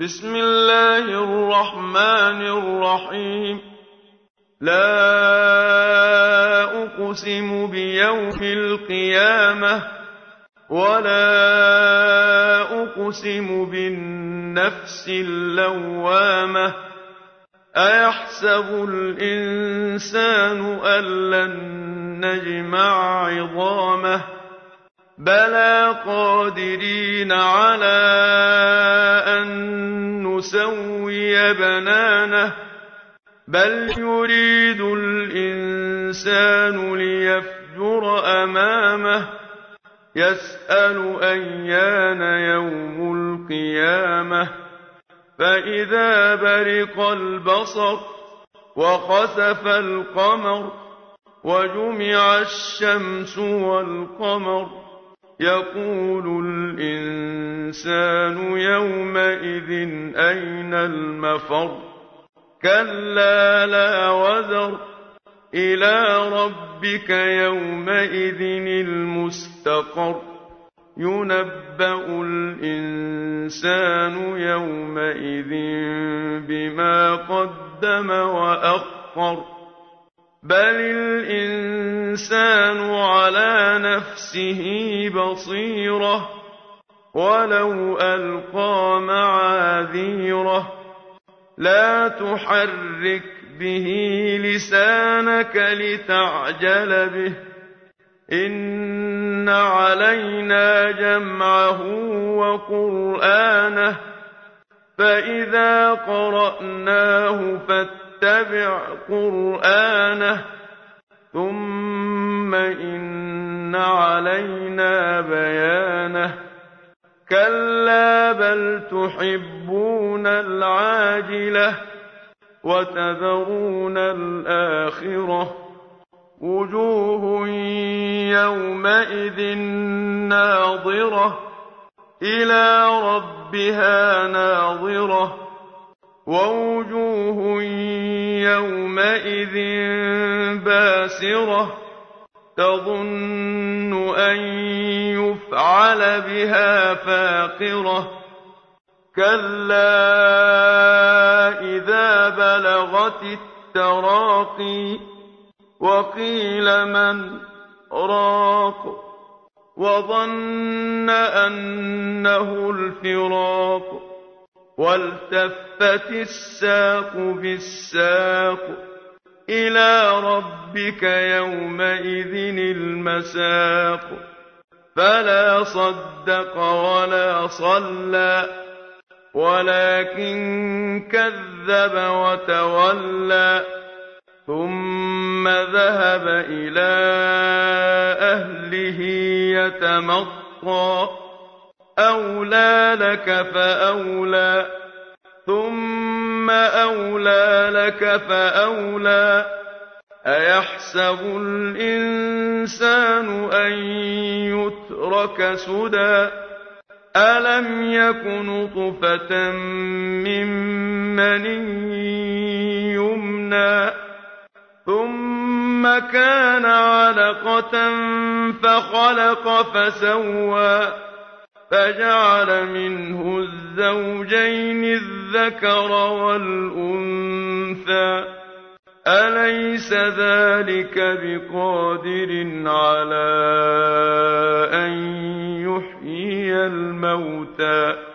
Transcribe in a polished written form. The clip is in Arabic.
بسم الله الرحمن الرحيم. لا أقسم بيوم القيامة ولا أقسم بالنفس اللوامة أيحسب الإنسان أن لن نجمع عظامه بلى قادرين على أن نسوي بنانه بل يريد الإنسان ليفجر أمامه يسأل أيان يوم القيامة فإذا برق البصر وخسف القمر وجمع الشمس والقمر يقول الإنسان يومئذ أين المفر كلا لا وزر إلى ربك يومئذ المستقر ينبأ الإنسان يومئذ بما قدم وأخر بل الإنسان على نفسه بصيرة ولو ألقى معاذيره لا تحرك به لسانك لتعجل به إن علينا جمعه وقرآنه فإذا قرأناه فاتبع قرآنه ثم إن علينا بيانه كلا بل تحبون العاجلة وتذرون الآخرة وجوه يومئذ ناظرة إلى ربها ناظرة ووجوه يومئذ باسرة تظن أن يفعل بها فاقرة كلا إذا بلغت التراقي وقيل من راق وظن أنه الفراق والتفت الساق بالساق إلى ربك يومئذ المساق فلا صدق ولا صلى ولكن كذب وتولى ثم ذهب إلى أهله يتمطى أولى لك فأولى ثم أولى لك فأولى أيحسب الإنسان أن يترك سدى ألم يك نطفة من مني يمنى ثم كان علقة فخلق فسوى فجعل منه الزوجين الذكر والأنثى أليس ذلك بقادر على أن يحيي الموتى